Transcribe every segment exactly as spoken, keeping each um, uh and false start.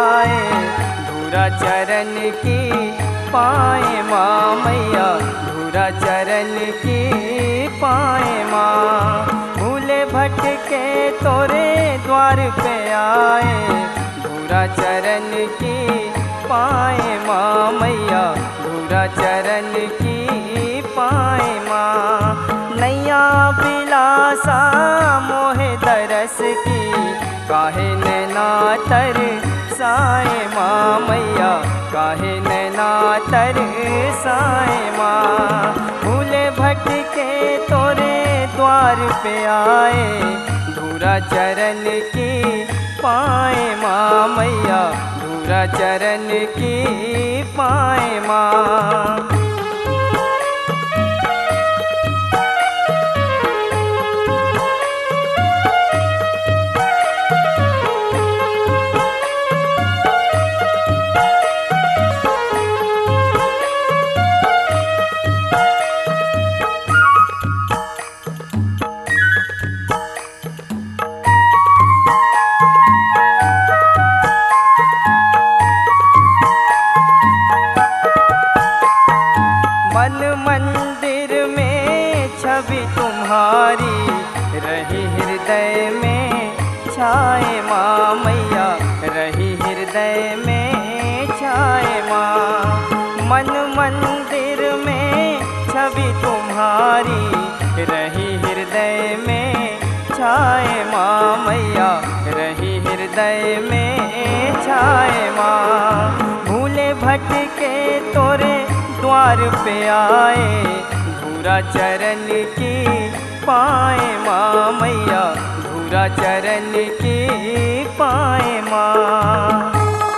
आए, धूरा चरण की पाए माँ मैया, धूरा चरण की पाए माँ। भूले भटके तोरे द्वार पे आए, धूरा चरण की पाए माँ मैया, धूरा चरण की पाए माँ। नैया बिलासा मोहे दरस की, काहे नैना तर साए माँ मैया, काहे नैना तर साए माँ। भूले भटके तोरे द्वार पे आए, धूरा चरण की पाए माँ मैया, धूरा चरण की पाए माँ। मन मंदिर में छवि तुम्हारी, रही हृदय में छाए माँ मैया, रही हृदय में छाए माँ। मन मंदिर में छवि तुम्हारी, रही हृदय में छाए माँ मैया, रही हृदय में छाए माँ। भूले भटके तोरे द्वार पे आए, धूरा चरण की पाए माँ मैया, धूरा चरण की पाए माँ।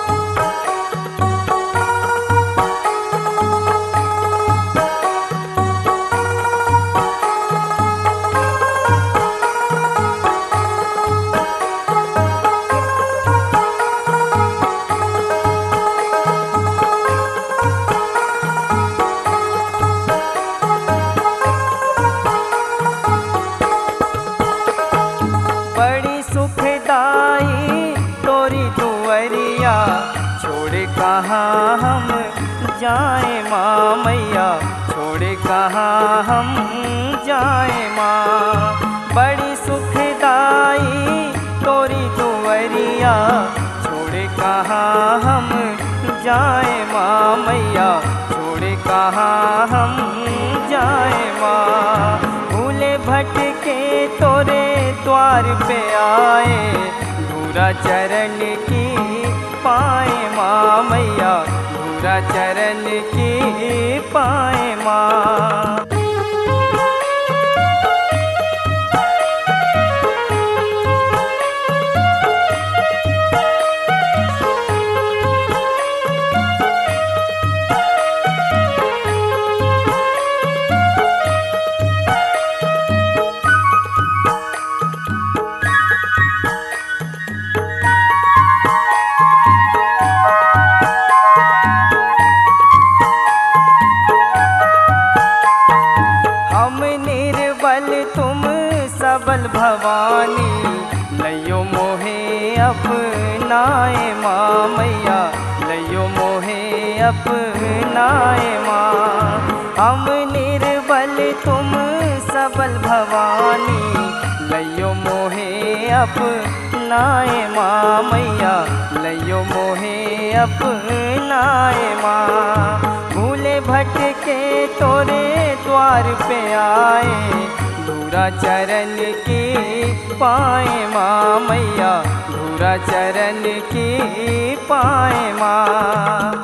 बड़ी सुखदाई तोरी दुवरिया, छोड़ कहाँ हम जाए माँ मैया, छोड़ कहाँ हम जाए माँ। बड़ी सुखदाई तोरी दुवरिया, छोड़ कहाँ हम जाए माँ मैया, छोड़ कहाँ हम जाए माँ। भूले भटके तोरे द्वार पे आए, धूरा चरण की पाए माँ मैया, धूरा चरण की पाए माँ। तुम सबल भवानी, लइयो मोहे अपनाए माँ मैया, लइयो मोहे अपनाए माँ। हम निर्बल तुम सबल भवानी, लइयो मोहे अपनाए माँ मैया, लइयो मोहे अपनाए माँ। भूले भटके तोरे द्वार पे आए, धूरा चरण की पाए माँ मैया, धूरा चरण की पाए माँ।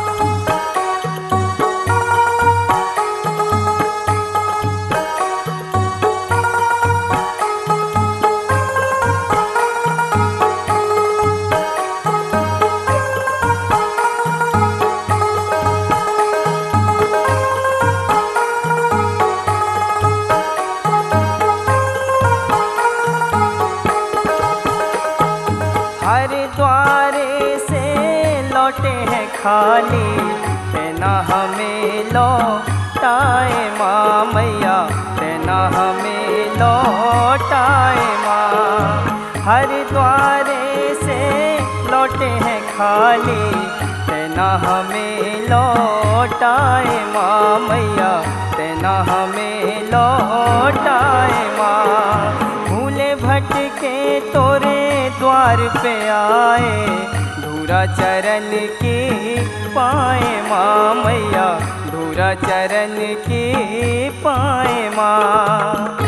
हर द्वारे से लौटे हैं खाली, तेना हमें लौटाए माँ मैया, तेना हमें लौटाए माँ। हर द्वारे से लौटे हैं हैं खाली, तेना हमें लौटाए माँ मैया, तेना हमें लौटाए माँ। भूले भटके तोरे द्वार पे आए, धूरा चरण की पाए माँ मैया, धूरा चरण की पाए माँ।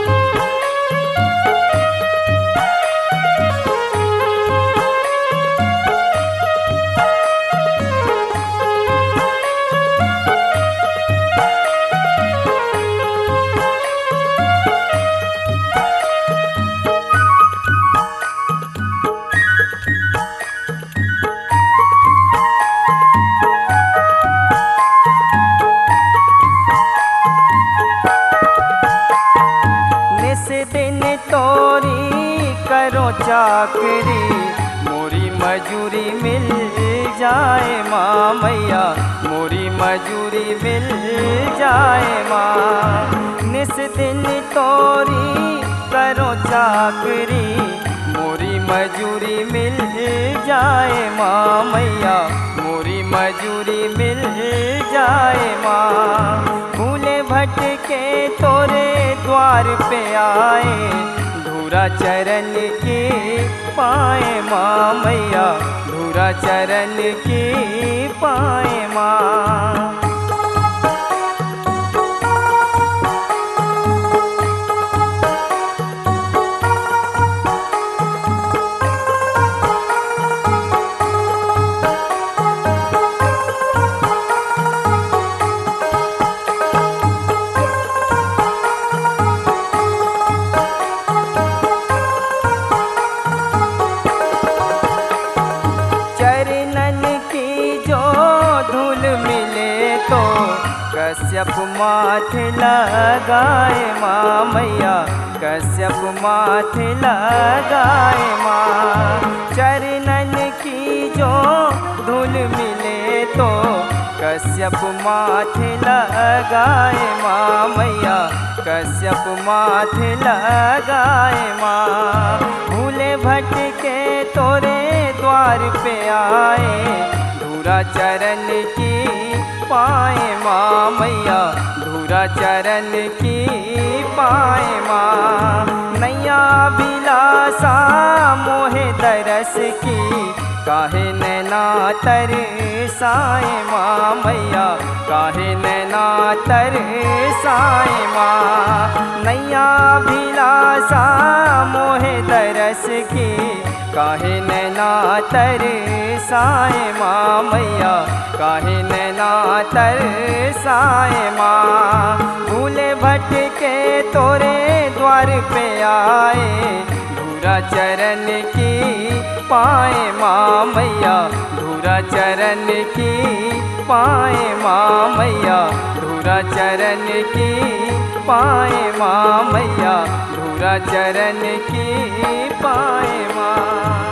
दिन तोरी करो चाकरी, मोरी मजूरी मिल जाए माँ मैया, मोरी मजूरी मिल जाए माँ। निस दिन तोरी करो चाकरी, मोरी मजूरी मिल जाए माँ मैया, मोरी मजूरी मिल जाए माँ। भूले भटके तोरे द्वार पे आए, धूरा चरण की पाए माँ मैया, धूरा चरण की पाए माँ। कश्यप माथे लगाए माँ मैया, कश्यप माथे लगाए माँ। चरणन की जो धूल मिले तो कश्यप माथे लगाए माँ मैया, कश्यप माथे लगाए माँ। भूले भटके तोरे द्वार पे आए, धूरा चरण की पाए माँ मैया, धूरा चरण की पाए माँ। नैया बिलासा मोहे दरस की, काहे नैना तरसाए माँ मैया, काहे नैना तरसाए माँ। नैया बिलासा मोहे दरस की, काहे नैना तरसाए माँ मैया, काहे नैना तरसाए माँ। भूले भटके तोरे द्वार पे आए, धूरा चरण की पाए माँ मैया, धूरा चरण की पाए माँ मैया, धूरा चरण की पाए माँ मैया, धूरा चरण की पाए माँ।